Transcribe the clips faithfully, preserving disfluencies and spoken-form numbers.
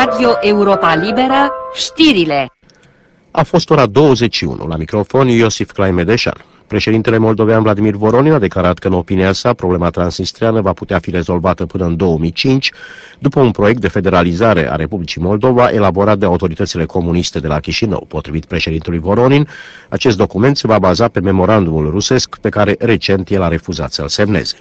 Radio Europa Liberă, știrile. A fost ora douăzeci și unu. La microfon Iosif Claimedeșan. Președintele moldovean Vladimir Voronin a declarat că, în opinia sa, problema transnistreană va putea fi rezolvată până în două mii cinci, după un proiect de federalizare a Republicii Moldova elaborat de autoritățile comuniste de la Chișinău. Potrivit președintelui Voronin, acest document se va baza pe memorandumul rusesc pe care recent el a refuzat să-l semneze.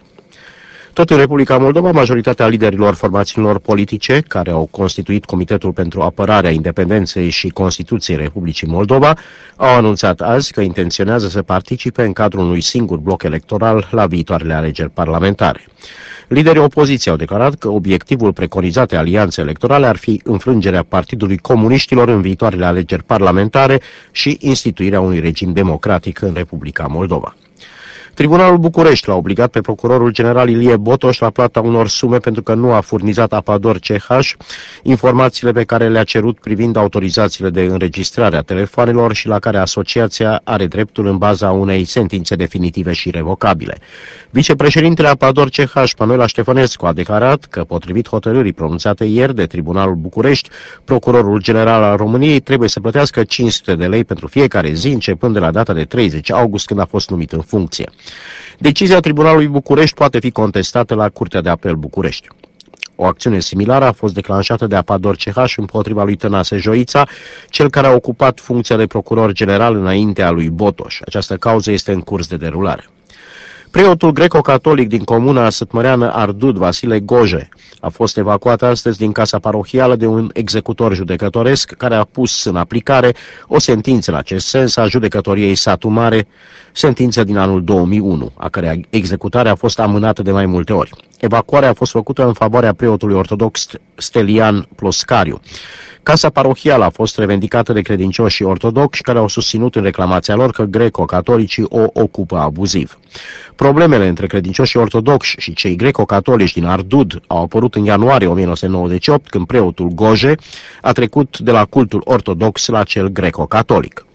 Tot în Republica Moldova, majoritatea liderilor formațiunilor politice care au constituit Comitetul pentru Apărarea Independenței și Constituției Republicii Moldova au anunțat azi că intenționează să participe în cadrul unui singur bloc electoral la viitoarele alegeri parlamentare. Liderii opoziției au declarat că obiectivul preconizat de alianțe electorale ar fi înfrângerea Partidului Comuniștilor în viitoarele alegeri parlamentare și instituirea unui regim democratic în Republica Moldova. Tribunalul București l-a obligat pe procurorul general Ilie Botoș la plata unor sume pentru că nu a furnizat Apador C H informațiile pe care le-a cerut privind autorizațiile de înregistrare a telefoanelor și la care asociația are dreptul în baza unei sentințe definitive și revocabile. Vicepreședintele Apador C H, Manuela Ștefănescu, a declarat că, potrivit hotărârii pronunțate ieri de Tribunalul București, procurorul general al României trebuie să plătească cinci sute de lei pentru fiecare zi, începând de la data de treizeci august, când a fost numit în funcție. Decizia Tribunalului București poate fi contestată la Curtea de Apel București. O acțiune similară a fost declanșată de Apador C H împotriva lui Tănase Joița, cel care a ocupat funcția de procuror general înaintea lui Botoș. Această cauză este în curs de derulare. Preotul greco-catolic din comuna sătmăreană Ardud, Vasile Goje, a fost evacuat astăzi din casa parohială de un executor judecătoresc care a pus în aplicare o sentință în acest sens a judecătoriei Satu Mare, sentință din anul două mii unu, a cărei executare a fost amânată de mai multe ori. Evacuarea a fost făcută în favoarea preotului ortodox Stelian Ploscariu. Casa parohială a fost revendicată de credincioșii ortodoxi care au susținut în reclamația lor că greco-catolicii o ocupă abuziv. Problemele între credincioșii ortodoxi și cei greco-catolici din Ardud au apărut în ianuarie o mie nouă sute nouăzeci și opt, când preotul Goje a trecut de la cultul ortodox la cel greco-catolic.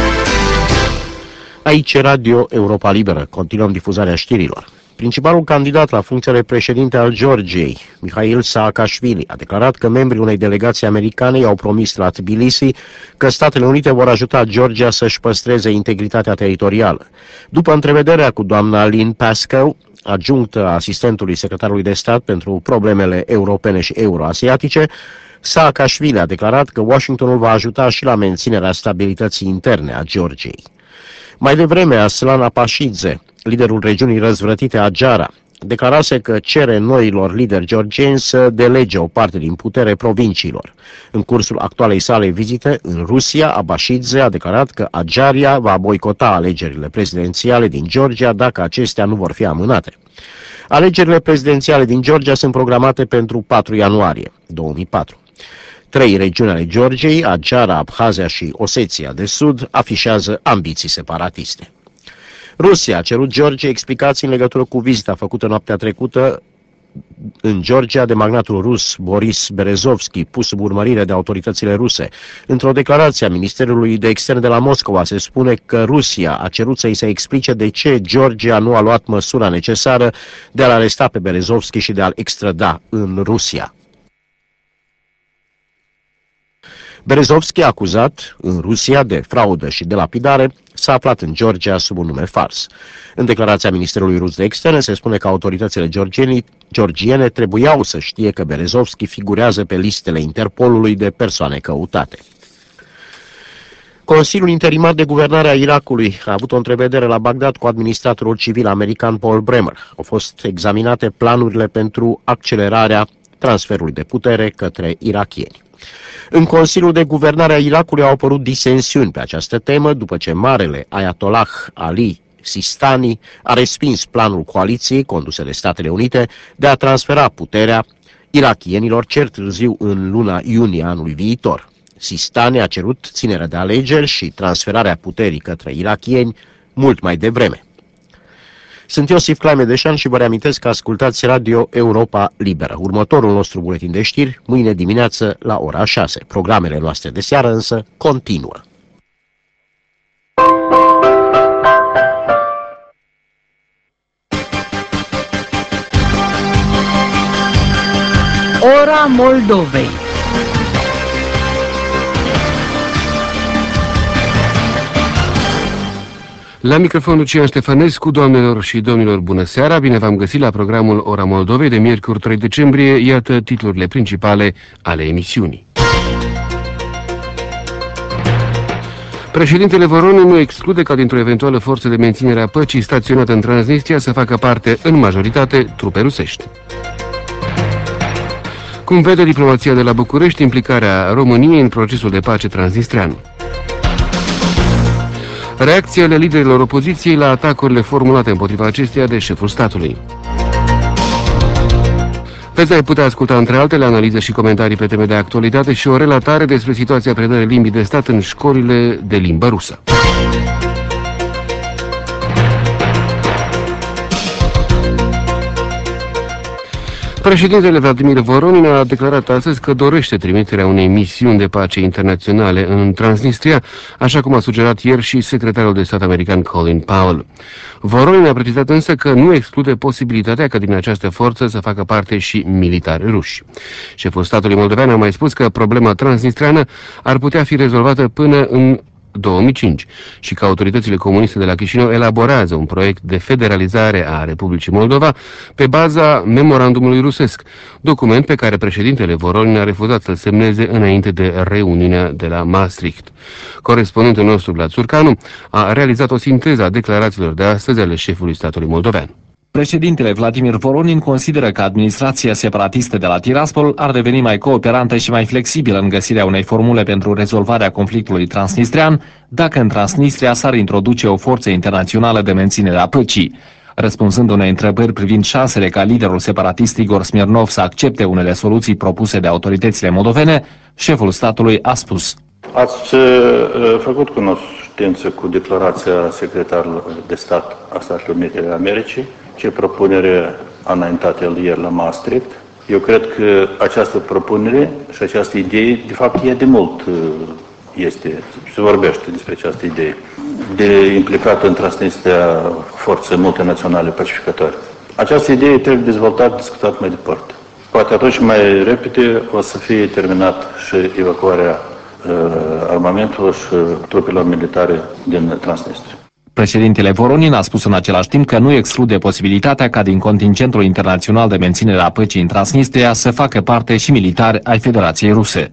Aici Radio Europa Liberă. Continuăm difuzarea știrilor. Principalul candidat la funcția de președinte al Georgiei, Mihail Saakashvili, a declarat că membrii unei delegații americane i-au promis la Tbilisi că Statele Unite vor ajuta Georgia să-și păstreze integritatea teritorială. După întrevederea cu doamna Lynn Pascoe, adjunctă asistentului secretarului de stat pentru problemele europene și euroasiatice, Saakashvili a declarat că Washingtonul va ajuta și la menținerea stabilității interne a Georgiei. Mai devreme, Aslan Apashidze, liderul regiunii răzvrătite a Adjara, declarase că cere noilor lideri georgieni să delege o parte din putere provinciilor. În cursul actualei sale vizite în Rusia, Apashidze a declarat că Adjaria va boicota alegerile prezidențiale din Georgia dacă acestea nu vor fi amânate. Alegerile prezidențiale din Georgia sunt programate pentru patru ianuarie două mii patru. Trei regiuni ale Georgiei, Adjara, Abhazia și Oseția de Sud, afișează ambiții separatiste. Rusia a cerut Georgiei explicații în legătură cu vizita făcută noaptea trecută în Georgia de magnatul rus Boris Berezovski, pus sub urmărire de autoritățile ruse. Într-o declarație a Ministerului de Externe de la Moscova se spune că Rusia a cerut să-i se explice de ce Georgia nu a luat măsura necesară de a-l aresta pe Berezovski și de a-l extrada în Rusia. Berezovski, acuzat în Rusia de fraudă și de lapidare, s-a aflat în Georgia sub un nume fals. În declarația Ministerului Rus de Externe se spune că autoritățile georgiene trebuiau să știe că Berezovski figurează pe listele Interpolului de persoane căutate. Consiliul Interimar de Guvernare a Irakului a avut o întrevedere la Bagdad cu administratorul civil american Paul Bremer. Au fost examinate planurile pentru accelerarea transferului de putere către irakieni. În Consiliul de Guvernare a Irakului au apărut disensiuni pe această temă după ce marele Ayatollah Ali Sistani a respins planul coaliției conduse de Statele Unite de a transfera puterea irakienilor cel târziu în luna iunie anului viitor. Sistani a cerut ținerea de alegeri și transferarea puterii către irakieni mult mai devreme. Sunt Iosif Claimedeșan și vă reamintesc că ascultați Radio Europa Liberă. Următorul nostru buletin de știri, mâine dimineață la ora șase. Programele noastre de seară însă continuă. Ora Moldovei. La microfon Lucian Ștefănescu, doamnelor și domnilor, bună seara, bine v-am găsit la programul Ora Moldovei de miercuri trei decembrie, iată titlurile principale ale emisiunii. Președintele Voronin nu exclude ca dintr-o eventuală forță de menținere a păcii staționată în Transnistria să facă parte, în majoritate, trupe rusești. Cum vede diplomația de la București implicarea României în procesul de pace transnistrean? Reacțiile liderilor opoziției la atacurile formulate împotriva acesteia de șeful statului. Veți mai putea asculta, între altele, analize și comentarii pe teme de actualitate și o relatare despre situația predării limbii de stat în școlile de limbă rusă. Președintele Vladimir Voronin a declarat astăzi că dorește trimiterea unei misiuni de pace internaționale în Transnistria, așa cum a sugerat ieri și secretarul de stat american Colin Powell. Voronin a precizat însă că nu exclude posibilitatea ca din această forță să facă parte și militari ruși. Șeful statului moldovean a mai spus că problema transnistreană ar putea fi rezolvată până în două mii cinci și că autoritățile comuniste de la Chișinău elaborează un proiect de federalizare a Republicii Moldova pe baza memorandumului rusesc, document pe care președintele Voronin a refuzat să-l semneze înainte de reuniunea de la Maastricht. Corespondentul nostru, Vlad Țurcanu, a realizat o sinteză a declarațiilor de astăzi ale șefului statului moldovean. Președintele Vladimir Voronin consideră că administrația separatistă de la Tiraspol ar deveni mai cooperantă și mai flexibilă în găsirea unei formule pentru rezolvarea conflictului transnistrean dacă în Transnistria s-ar introduce o forță internațională de menținere a păcii. Răspunzând unei întrebări privind șansele ca liderul separatist Igor Smirnov să accepte unele soluții propuse de autoritățile moldovene, șeful statului a spus: Ați uh, făcut cunoștință cu declarația secretarului de stat a Statelor Unite ale Americii, ce propunere a înaintat el ieri la Maastricht. Eu cred că această propunere și această idee, de fapt, e de mult este, se vorbește despre această idee, de implicată în Transnistria forțe multinaționale pacificatoare. Această idee trebuie dezvoltată, discutată mai departe. Poate atunci mai repede o să fie terminat și evacuarea uh, armamentului și trupelor militare din Transnistria. Președintele Voronin a spus în același timp că nu exclude posibilitatea ca din contingentul internațional de menținere a păcii în Transnistria să facă parte și militari ai Federației Ruse.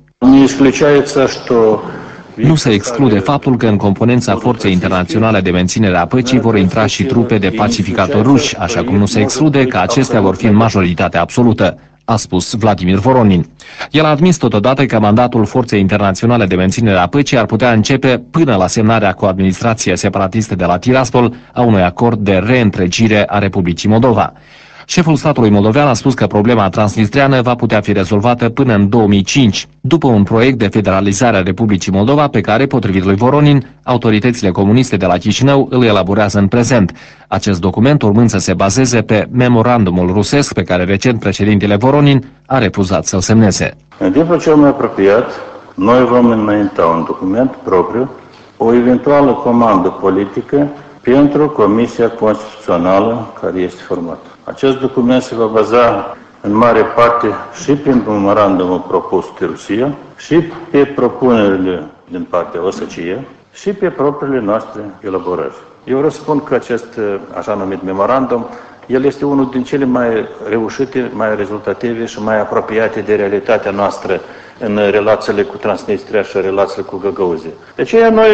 Nu se exclude faptul că în componența Forței Internaționale de Menținere a Păcii vor intra și trupe de pacificatori ruși, așa cum nu se exclude că acestea vor fi în majoritate absolută, a spus Vladimir Voronin. El a admis totodată că mandatul Forței Internaționale de Menținere a Păcii ar putea începe până la semnarea cu administrația separatistă de la Tiraspol a unui acord de reîntregire a Republicii Moldova. Șeful statului moldovean a spus că problema transnistreană va putea fi rezolvată până în două mii cinci, după un proiect de federalizare a Republicii Moldova pe care, potrivit lui Voronin, autoritățile comuniste de la Chișinău îl elaborează în prezent. Acest document urmând să se bazeze pe memorandumul rusesc pe care recent președintele Voronin a refuzat să-l semneze. În timpul cel mai apropiat, noi vom înainta un document propriu, o eventuală comandă politică pentru Comisia Constituțională care este formată. Acest document se va baza în mare parte și pe memorandumul propus de Rusia și pe propunerile din partea O S C E și pe propriile noastre elaborări. Eu vreau să spun că acest așa numit memorandum, el este unul din cele mai reușite, mai rezultative și mai apropiate de realitatea noastră în relațiile cu Transnistria și relațiile cu Găgăuzia. De aceea noi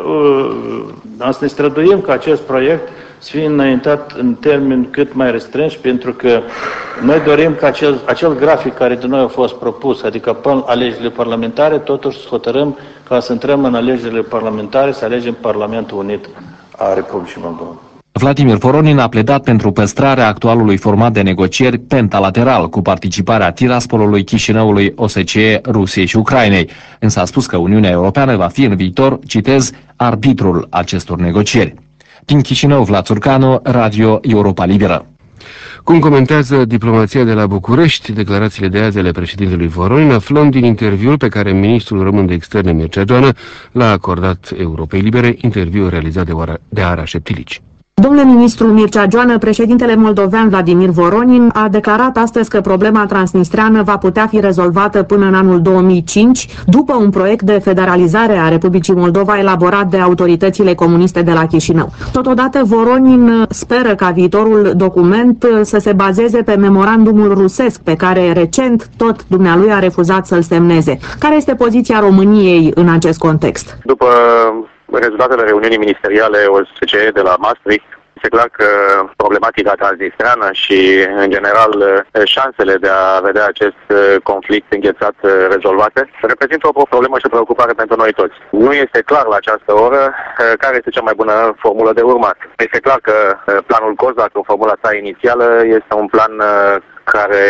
uh, ne străduim ca acest proiect să fie înaintat în termeni cât mai restrânși, pentru că noi dorim ca acel, acel grafic care de noi a fost propus, adică până alegerile parlamentare, totuși să hotărâm ca să intrăm în alegerile parlamentare, să alegem Parlamentul Unit a Republicii Moldova. Vladimir Voronin a pledat pentru păstrarea actualului format de negocieri pentalateral cu participarea Tiraspolului, Chișinăului, O S C E, Rusiei și Ucrainei, însă a spus că Uniunea Europeană va fi în viitor, citez, arbitrul acestor negocieri. Din Chișinău, Vlad Țurcanu, Radio Europa Liberă. Cum comentează diplomația de la București declarațiile de azi ale președintelui Voronin, aflăm din interviul pe care ministrul român de externe Mircea Joană l-a acordat Europei Libere, interviu realizat de, Ara, de Ara Șeptilici. Domnule ministru Mircea Joană, președintele moldovean Vladimir Voronin a declarat astăzi că problema transnistreană va putea fi rezolvată până în anul două mii cinci, după un proiect de federalizare a Republicii Moldova elaborat de autoritățile comuniste de la Chișinău. Totodată, Voronin speră ca viitorul document să se bazeze pe memorandumul rusesc, pe care recent tot dumnealui a refuzat să-l semneze. Care este poziția României în acest context? După rezultatele reuniunii ministeriale O S C E de la Maastricht, este clar că problematica transnistreană și, în general, șansele de a vedea acest conflict înghețat rezolvate reprezintă o problemă și o preocupare pentru noi toți. Nu este clar la această oră care este cea mai bună formulă de urmat. Este clar că planul COSAC, în formula sa inițială, este un plan care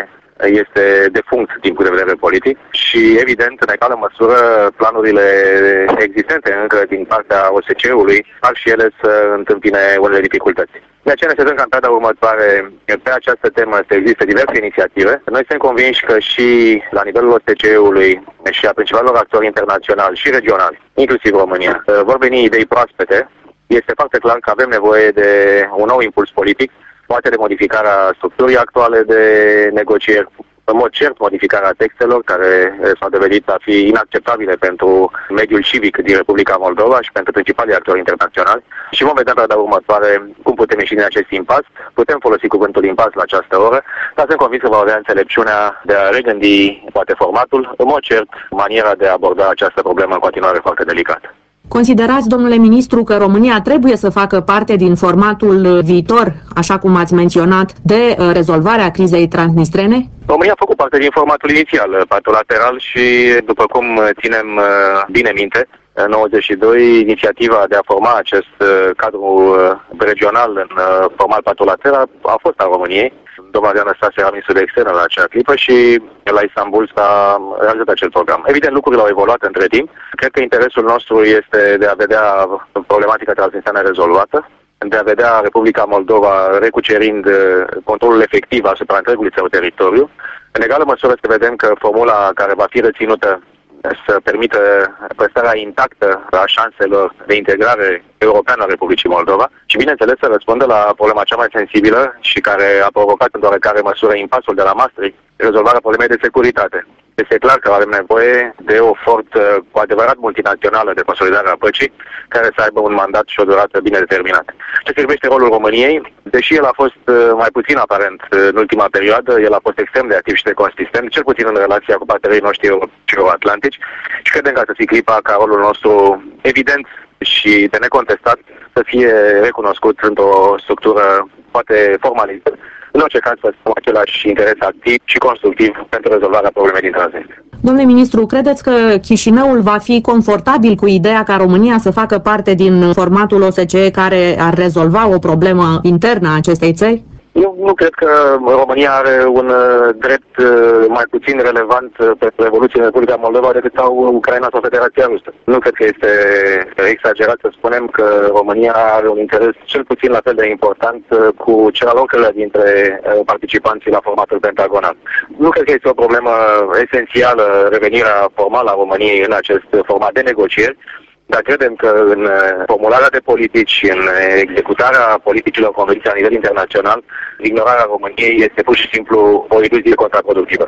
este defunct din punct de vedere politic și, evident, în egală măsură, planurile existente încă din partea O S C E-ului par și ele să întâmpine unele dificultăți. De aceea ne așteptăm ca în perioada următoare, pe această temă, să existe diverse inițiative. Noi suntem convinși că și la nivelul O S C E-ului și a principalilor actori internaționali și regionali, inclusiv România, vor veni idei proaspete. Este foarte clar că avem nevoie de un nou impuls politic, poate de modificarea structurii actuale de negocieri, în mod cert modificarea textelor care s-au dovedit a fi inacceptabile pentru mediul civic din Republica Moldova și pentru principalii actori internaționali. Și vom vedea pe data următoare cum putem ieși din acest impas. Putem folosi cuvântul impas la această oră, dar sunt convins că va avea înțelepciunea de a regândi poate formatul, în mod cert maniera de a aborda această problemă în continuare foarte delicată. Considerați, domnule ministru, că România trebuie să facă parte din formatul viitor, așa cum ați menționat, de rezolvarea crizei transnistrene? România a făcut parte din formatul inițial, patrulateral, și, după cum ținem bine minte, în nouăzeci și doi, inițiativa de a forma acest cadru regional în format patrulateral a fost a României. Domnul Adrian Năstase era ministru de externe la acea clipă și la Istanbul s-a realizat acel program. Evident, lucrurile au evoluat între timp. Cred că interesul nostru este de a vedea problematica transnistreană rezolvată, de a vedea Republica Moldova recucerind controlul efectiv asupra întregului său teritoriu. În egală măsură să vedem că formula care va fi reținută să permită păstrarea intactă a șanselor de integrare europeană a Republicii Moldova și, bineînțeles, să răspundă la problema cea mai sensibilă și care a provocat în oarecare măsură impasul de la Maastricht, rezolvarea problemei de securitate. Este clar că avem nevoie de o forță cu adevărat multinațională de consolidare a păcii, care să aibă un mandat și o durată bine determinată. Ce privește rolul României, deși el a fost mai puțin aparent în ultima perioadă, el a fost extrem de activ și de consistent, cel puțin în relația cu partenerii noștri euro-atlantici, și credem că asta fi clipa ca rolul nostru evident și de necontestat să fie recunoscut într-o structură poate formalizată. În orice caz, să spun același interes activ și constructiv pentru rezolvarea problemei din Transnistria. Domnule ministru, credeți că Chișinăul va fi confortabil cu ideea ca România să facă parte din formatul O S C E care ar rezolva o problemă internă a acestei țări? Eu nu cred că România are un drept mai puțin relevant pentru Revoluția în Republica Moldova decât au Ucraina sau Federația Rusă. Nu cred că este exagerat să spunem că România are un interes cel puțin la fel de important cu celelalte dintre participanții la formatul pentagonal. Nu cred că este o problemă esențială revenirea formală a României în acest format de negocieri, dar credem că în formularea de politici, în executarea politicilor convenite la nivel internațional, ignorarea României este pur și simplu o iluzie contraproductivă.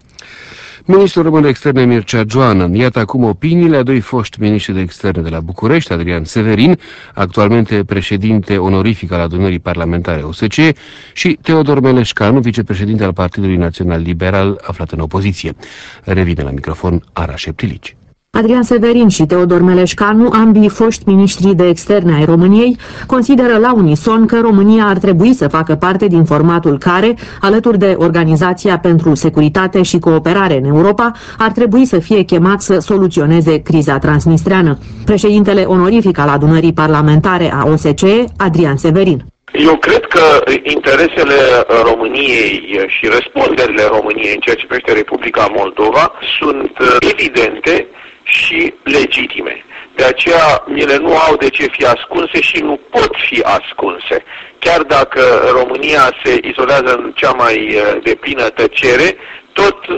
Ministrul român de externe Mircea Joană. Iată acum opiniile a doi foști miniștri de externe de la București, Adrian Severin, actualmente președinte onorific al Adunării Parlamentare O S C E, și Teodor Meleșcanu, vicepreședinte al Partidului Național Liberal, aflat în opoziție. Revine la microfon Ara Șeptilici. Adrian Severin și Teodor Meleșcanu, ambii foști miniștri de externe ai României, consideră la unison că România ar trebui să facă parte din formatul care, alături de Organizația pentru Securitate și Cooperare în Europa, ar trebui să fie chemat să soluționeze criza transnistreană. Președintele onorific al Adunării Parlamentare a O S C E, Adrian Severin. Eu cred că interesele României și răspunderile României în ceea ce privește Republica Moldova sunt evidente și legitime. De aceea ele nu au de ce fi ascunse și nu pot fi ascunse. Chiar dacă România se izolează în cea mai deplină tăcere, tot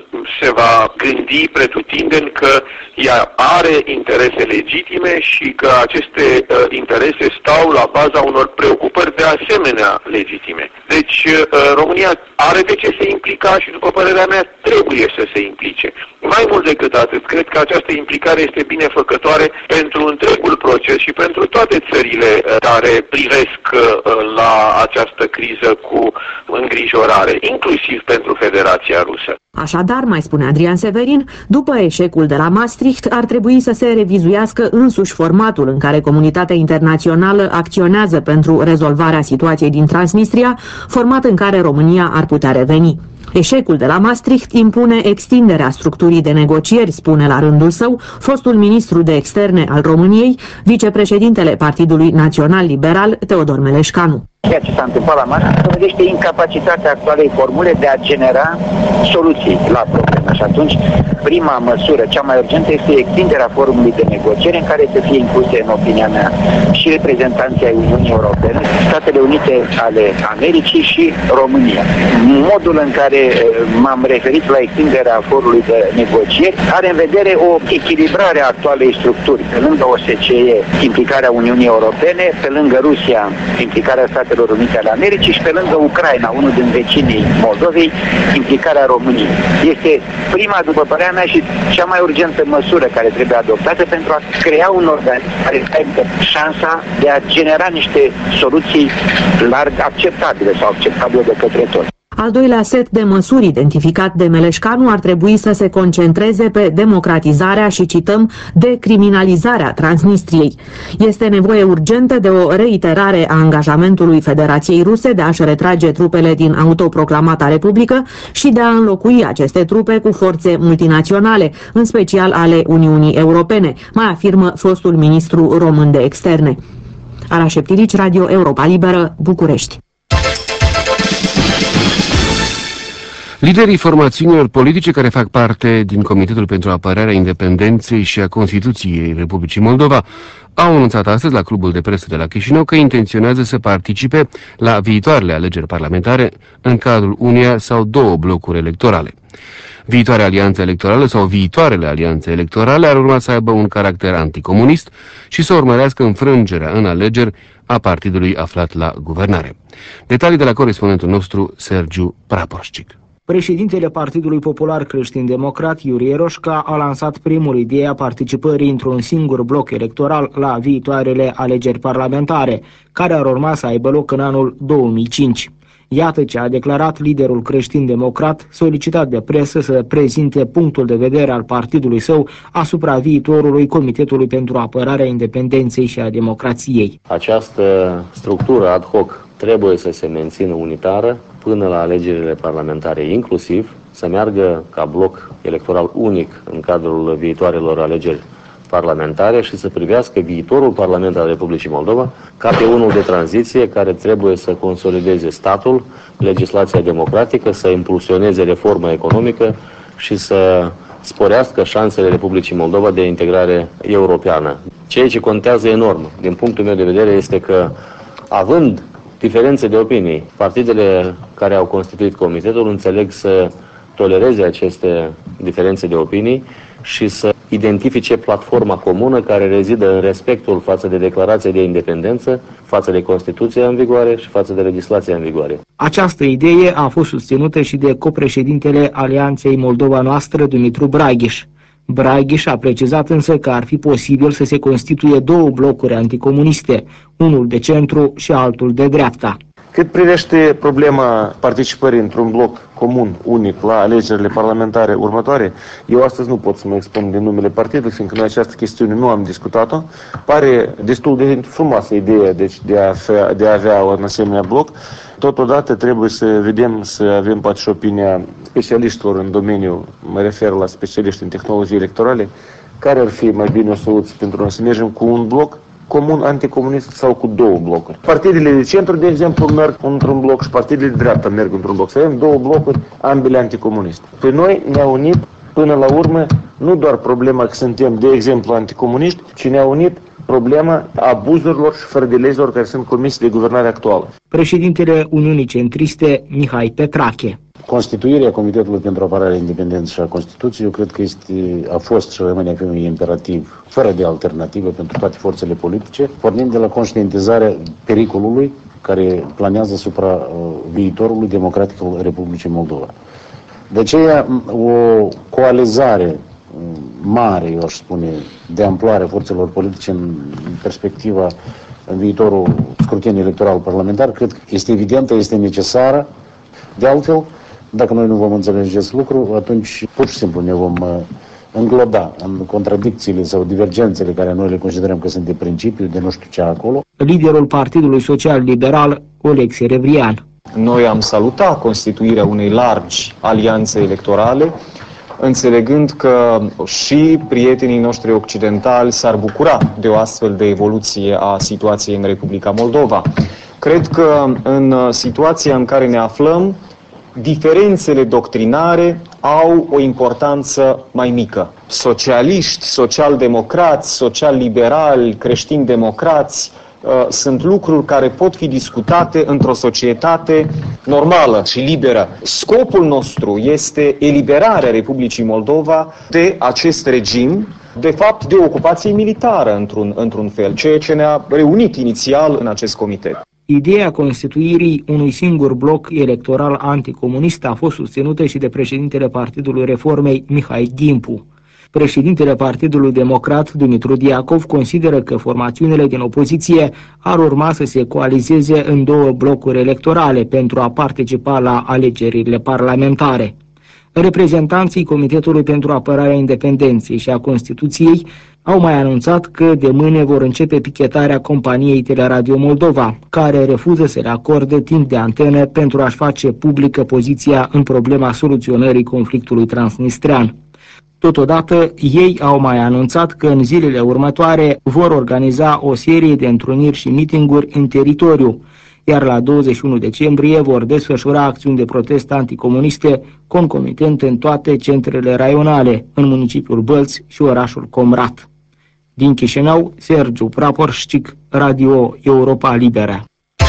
se va gândi pretutindeni că ea are interese legitime și că aceste uh, interese stau la baza unor preocupări de asemenea legitime. Deci uh, România are de ce se implica și, după părerea mea, trebuie să se implice. Mai mult decât atât, cred că această implicare este binefăcătoare pentru întregul proces și pentru toate țările uh, care privesc uh, la această criză cu îngrijorare, inclusiv pentru Federația Rusă. Așadar, mai spune Adrian Severin, după eșecul de la Maastricht, ar trebui să se revizuiască însuși formatul în care comunitatea internațională acționează pentru rezolvarea situației din Transnistria, format în care România ar putea reveni. Eșecul de la Maastricht impune extinderea structurii de negocieri, spune la rândul său fostul ministru de externe al României, vicepreședintele Partidului Național Liberal, Teodor Meleșcanu. Ceea ce s-a întâmplat la Maastricht dovedește incapacitatea actualei formule de a genera soluții la probleme. Și atunci, prima măsură, cea mai urgentă, este extinderea forumului de negociere în care să fie incluse, în opinia mea, și reprezentanții ai Uniunii Europene, Statele Unite ale Americii și România. Modul în care m-am referit la extinderea forumului de negocieri are în vedere o echilibrare a actualei structuri. Pe lângă O S C E, implicarea Uniunii Europene, pe lângă Rusia, implicarea Statelor Unite ale Americii și pe lângă Ucraina, unul din vecinii Moldovei, implicarea României. Este prima, după părerea mea, și cea mai urgentă măsură care trebuie adoptată pentru a crea un organism care să aibă șansa de a genera niște soluții larg acceptabile sau acceptabile de către toți. Al doilea set de măsuri identificat de Meleșcanu ar trebui să se concentreze pe democratizarea și, cităm, decriminalizarea Transnistriei. Este nevoie urgentă de o reiterare a angajamentului Federației Ruse de a-și retrage trupele din autoproclamata Republică și de a înlocui aceste trupe cu forțe multinaționale, în special ale Uniunii Europene, mai afirmă fostul ministru român de externe. Ara Șeptilici, Radio Europa Liberă, București. Liderii formațiunilor politice care fac parte din Comitetul pentru Apărarea Independenței și a Constituției Republicii Moldova au anunțat astăzi la Clubul de Presă de la Chișinău că intenționează să participe la viitoarele alegeri parlamentare în cadrul uneia sau două blocuri electorale. Viitoarea alianță electorală sau viitoarele alianțe electorale ar urma să aibă un caracter anticomunist și să urmărească înfrângerea în alegeri a partidului aflat la guvernare. Detalii de la corespondentul nostru, Sergiu Praporșcic. Președintele Partidului Popular Creștin-Democrat, Iurie Roșca, a lansat primul ideea participării într-un singur bloc electoral la viitoarele alegeri parlamentare, care ar urma să aibă loc în anul două mii cinci. Iată ce a declarat liderul creștin-democrat, solicitat de presă să prezinte punctul de vedere al partidului său asupra viitorului Comitetului pentru Apărarea Independenței și a Democrației. Această structură ad hoc trebuie să se mențină unitară până la alegerile parlamentare, inclusiv să meargă ca bloc electoral unic în cadrul viitoarelor alegeri parlamentare și să privească viitorul Parlament al Republicii Moldova ca pe unul de tranziție care trebuie să consolideze statul, legislația democratică, să impulsioneze reforma economică și să sporească șansele Republicii Moldova de integrare europeană. Ceea ce contează enorm, din punctul meu de vedere, este că, având diferențe de opinii, partidele care au constituit comitetul înțeleg să tolereze aceste diferențe de opinii și să identifice platforma comună care rezidă în respectul față de declarația de independență, față de Constituția în vigoare și față de legislația în vigoare. Această idee a fost susținută și de copreședintele Alianței Moldova Noastră, Dumitru Braghiș. Braghiș a precizat însă că ar fi posibil să se constituie două blocuri anticomuniste, unul de centru și altul de dreapta. Cât privește problema participării într-un bloc comun, unic, la alegerile parlamentare următoare, eu astăzi nu pot să mă expun din numele partidului, fiindcă noi această chestiune nu am discutat-o. Pare destul de frumoasă ideea deci, de, a fe, de a avea un asemenea bloc. Totodată trebuie să vedem, să avem poate și opinia specialiștilor în domeniu, mă refer la specialiști în tehnologii electorale, care ar fi mai bine o soluție pentru noi să mergem cu un bloc comun anticomunist sau cu două blocuri. Partidele de centru, de exemplu, merg într-un bloc și partidele de dreapta merg într-un bloc. Să avem două blocuri, ambele anticomuniste. Pe noi ne-a unit, până la urmă, nu doar problema că suntem, de exemplu, anticomuniști, ci ne-a unit problema abuzurilor și fărdelezilor care sunt comise de guvernarea actuală. Președintele Uniunii Centriste, Mihai Petrache. Constituirea Comitetului pentru Apărarea Independenței și a Constituției, eu cred că este, a fost și rămâne a fi un imperativ fără de alternativă pentru toate forțele politice, pornind de la conștientizarea pericolului care planează asupra uh, viitorului democratic al Republicii Moldova. De aceea, o coalizare mare, eu aș spune, de amploare forțelor politice în perspectiva, în viitorul scrutin electoral parlamentar, cred că este evidentă, este necesară. De altfel, dacă noi nu vom înțelege acest lucru, atunci pur și simplu ne vom îngloda în contradicțiile sau divergențele care noi le considerăm că sunt de principiu, de nu știu ce acolo. Liderul Partidului Social Liberal, Oleg Serebrian. Noi am salutat constituirea unei largi alianțe electorale, înțelegând că și prietenii noștri occidentali s-ar bucura de o astfel de evoluție a situației în Republica Moldova. Cred că în situația în care ne aflăm, diferențele doctrinare au o importanță mai mică. Socialiști, social-democrați, social-liberali, creștini-democrați sunt lucruri care pot fi discutate într-o societate normală și liberă. Scopul nostru este eliberarea Republicii Moldova de acest regim, de fapt de ocupație militară într-un, într-un fel, ceea ce ne-a reunit inițial în acest comitet. Ideea constituirii unui singur bloc electoral anticomunist a fost susținută și de președintele Partidului Reformei, Mihai Gimpu. Președintele Partidului Democrat, Dumitru Diacov, consideră că formațiunile din opoziție ar urma să se coalizeze în două blocuri electorale pentru a participa la alegerile parlamentare. Reprezentanții Comitetului pentru Apărarea Independenței și a Constituției au mai anunțat că de mâine vor începe pichetarea companiei Teleradio Moldova, care refuză să le acorde timp de antenă pentru a-și face publică poziția în problema soluționării conflictului transnistrean. Totodată, ei au mai anunțat că în zilele următoare vor organiza o serie de întruniri și mitinguri în teritoriu, iar la douăzeci și unu decembrie vor desfășura acțiuni de protest anticomuniste concomitent în toate centrele raionale, în municipiul Bălți și orașul Comrat. Din Chișinău, Sergiu Praporșcic, Radio Europa Liberă.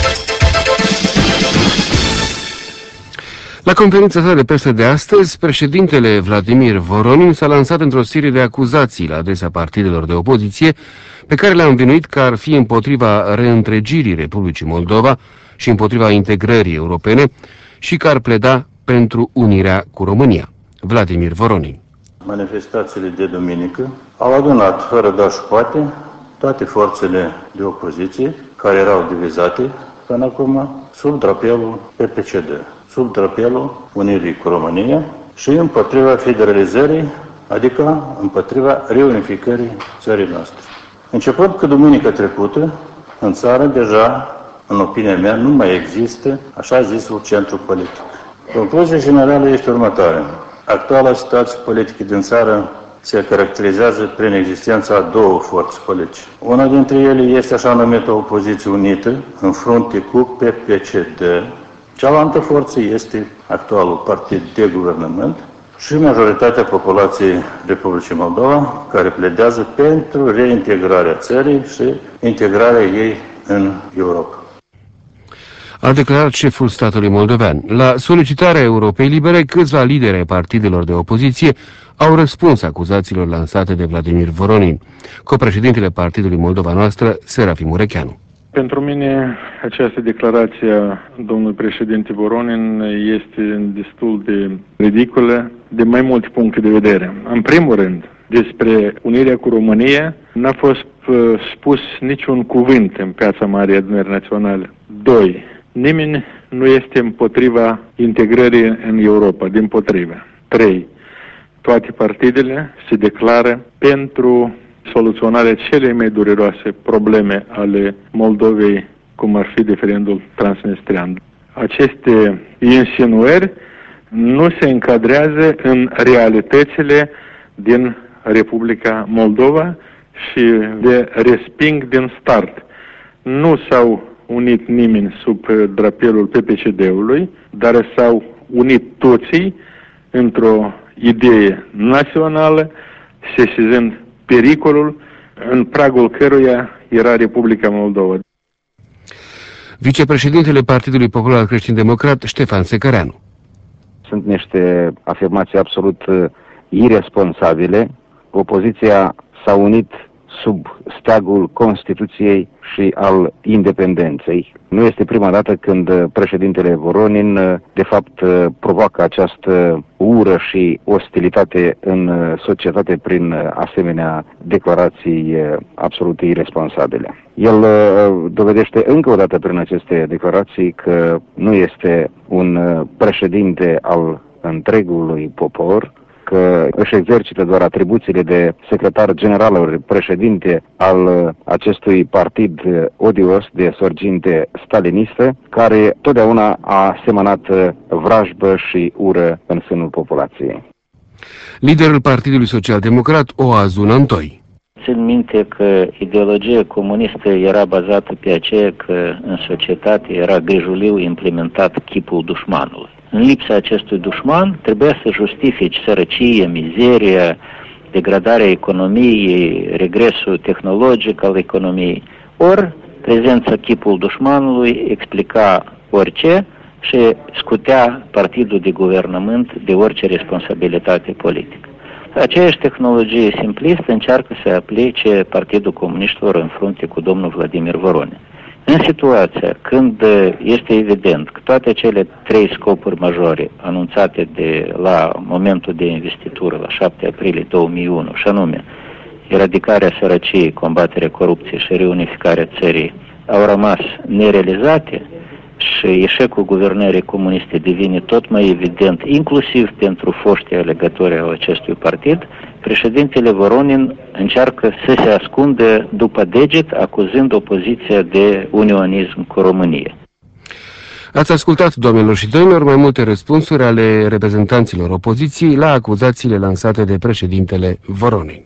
La conferința sa de presă de astăzi, președintele Vladimir Voronin s-a lansat într-o serie de acuzații la adresa partidelor de opoziție, pe care le-a învinuit că ar fi împotriva reîntregirii Republicii Moldova și împotriva integrării europene și că ar pleda pentru unirea cu România. Vladimir Voronin. Manifestațiile de duminică au adunat, fără da și poate, toate forțele de opoziție care erau divizate până acum sub drapelul P P C D, sub drapelul unirii cu România și împotriva federalizării, adică împotriva reunificării țării noastre. Începând cu duminica trecută, în țară deja, în opinia mea, nu mai există așa zisul centru politic. Concluzia generală este următoarea. Actuala situație politică din țară se caracterizează prin existența a două forțe politice. Una dintre ele este așa numită opoziție unită, în frunte cu P P C D. Cealaltă forță este actualul partid de guvernământ și majoritatea populației Republicii Moldova, care pledează pentru reintegrarea țării și integrarea ei în Europa. A declarat șeful statului moldovean. La solicitarea Europei Libere, câțiva lideri ai partidelor de opoziție au răspuns acuzațiilor lansate de Vladimir Voronin. Copreședintele Partidului Moldova Noastră, Serafim Urecheanu. Pentru mine, această declarație a domnului președinte Voronin este destul de ridicolă de mai multe puncte de vedere. În primul rând, despre unirea cu România n-a fost uh, spus niciun cuvânt în piața Marii Adunări Naționale. Doi, nimeni nu este împotriva integrării în Europa, dimpotrivă. Trei, toate partidele se declară pentru soluționarea celei mai dureroase probleme ale Moldovei, cum ar fi referendul transnistrian. Aceste insinuări nu se încadrează în realitățile din Republica Moldova și le resping din start. Nu s-au unit nimeni sub drapelul P P C D-ului, dar s-au unit toții într-o idee națională, sesizând pericolul în pragul căruia era Republica Moldova. Vicepreședintele Partidului Popular Creștin Democrat, Ștefan Secăreanu. Sunt niște afirmații absolut irresponsabile. Opoziția s-a unit sub steagul Constituției și al independenței. Nu este prima dată când președintele Voronin, de fapt, provoacă această ură și ostilitate în societate prin asemenea declarații absolut irresponsabile. El dovedește încă o dată prin aceste declarații că nu este un președinte al întregului popor, că își exercită doar atribuțiile de secretar general ori președinte al acestui partid odios de sorginte stalinistă, care totdeauna a semănat vrajbă și ură în sânul populației. Liderul Partidului Social-Democrat, Oazu Nantoi. Țin minte că ideologia comunistă era bazată pe aceea că în societate era grijuliu implementat chipul dușmanului. În lipsa acestui dușman trebuia să justifici sărăcie, mizeria, degradarea economiei, regresul tehnologic al economiei. Ori prezența chipul dușmanului explica orice și scutea partidul de guvernământ de orice responsabilitate politică. Aceeași tehnologie simplistă încearcă să aplice Partidul Comuniștilor în frunte cu domnul Vladimir Voronin. În situația când este evident că toate cele trei scopuri majore anunțate de la momentul de investitură, la șapte aprilie două mii unu, și anume eradicarea sărăciei, combaterea corupției și reunificarea țării, au rămas nerealizate și eșecul guvernării comuniste devine tot mai evident, inclusiv pentru foștii alegători ai acestui partid, președintele Voronin încearcă să se ascundă după deget, acuzând opoziția de unionism cu România. Ați ascultat, doamnelor și domnilor, mai multe răspunsuri ale reprezentanților opoziției la acuzațiile lansate de președintele Voronin.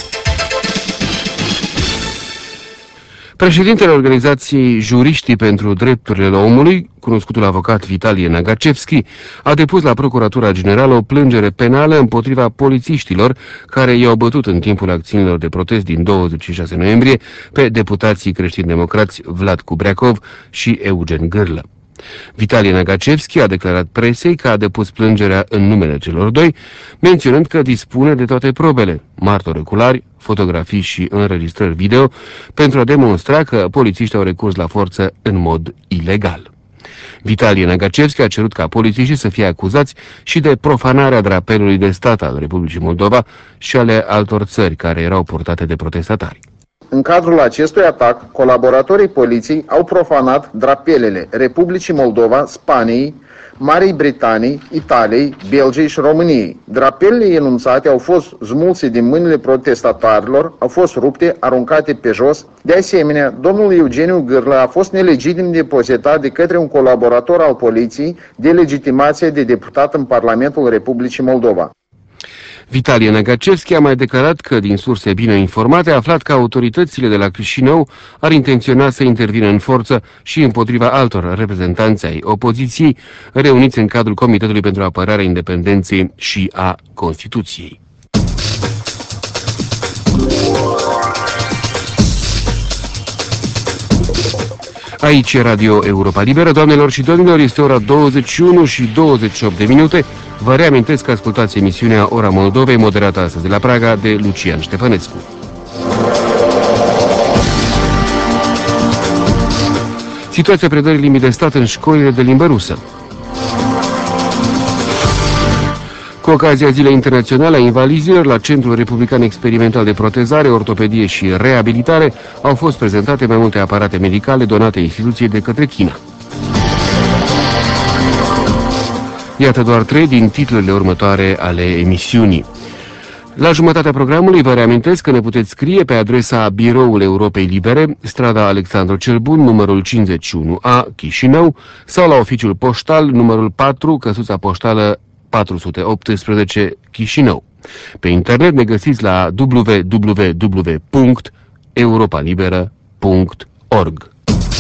Președintele organizației Juriștii pentru Drepturile Omului, cunoscutul avocat Vitalie Nagacevski, a depus la Procuratura Generală o plângere penală împotriva polițiștilor care i-au bătut în timpul acțiunilor de protest din douăzeci și șase noiembrie pe deputații creștini-democrați Vlad Kubreakov și Eugen Gârlă. Vitalie Nagacevski a declarat presei că a depus plângerea în numele celor doi, menționând că dispune de toate probele, martori oculari, fotografii și înregistrări video, pentru a demonstra că polițiștii au recurs la forță în mod ilegal. Vitalie Nagacevski a cerut ca polițiștii să fie acuzați și de profanarea drapelului de stat al Republicii Moldova și ale altor țări care erau purtate de protestatari. În cadrul acestui atac, colaboratorii poliției au profanat drapelele Republicii Moldova, Spaniei, Marii Britanii, Italiei, Belgiei și României. Drapelele enunțate au fost smulse din mâinile protestatarilor, au fost rupte, aruncate pe jos. De asemenea, domnul Eugeniu Gârlă a fost nelegitim depozitat de către un colaborator al poliției de legitimație de deputat în Parlamentul Republicii Moldova. Vitalie Nagacevski a mai declarat că, din surse bine informate, a aflat că autoritățile de la Chișinău ar intenționa să intervină în forță și împotriva altor reprezentanți ai opoziției, reuniți în cadrul Comitetului pentru Apărarea Independenței și a Constituției. Aici e Radio Europa Liberă, doamnelor și domnilor, este ora douăzeci și unu și douăzeci și opt de minute. Vă reamintesc că ascultați emisiunea Ora Moldovei, moderată astăzi de la Praga de Lucian Ștefănescu. Situația predării limbii de stat în școlile de limbă rusă. Cu ocazia Zilei Internaționale a Invalizilor, la Centrul Republican Experimental de Protezare, Ortopedie și Reabilitare au fost prezentate mai multe aparate medicale donate instituției de către China. Iată doar trei din titlurile următoare ale emisiunii. La jumătatea programului vă reamintesc că ne puteți scrie pe adresa Biroul Europei Libere, strada Alexandru cel Bun, numărul cincizeci și unu A, Chișinău, sau la oficiul poștal, numărul patru, căsuța poștală patru sute optsprezece, Chișinău. Pe internet ne găsiți la w w w punct europalibera punct org.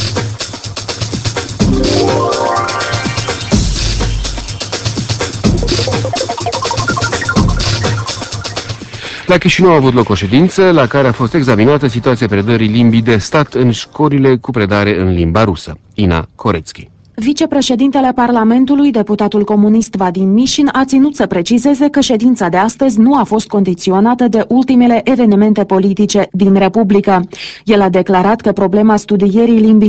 La Chișinău a avut loc o ședință la care a fost examinată situația predării limbii de stat în școlile cu predare în limba rusă. Ina Corețchi. Vicepreședintele Parlamentului, deputatul comunist Vadim Mișin, a ținut să precizeze că ședința de astăzi nu a fost condiționată de ultimele evenimente politice din Republică. El a declarat că problema studierii limbii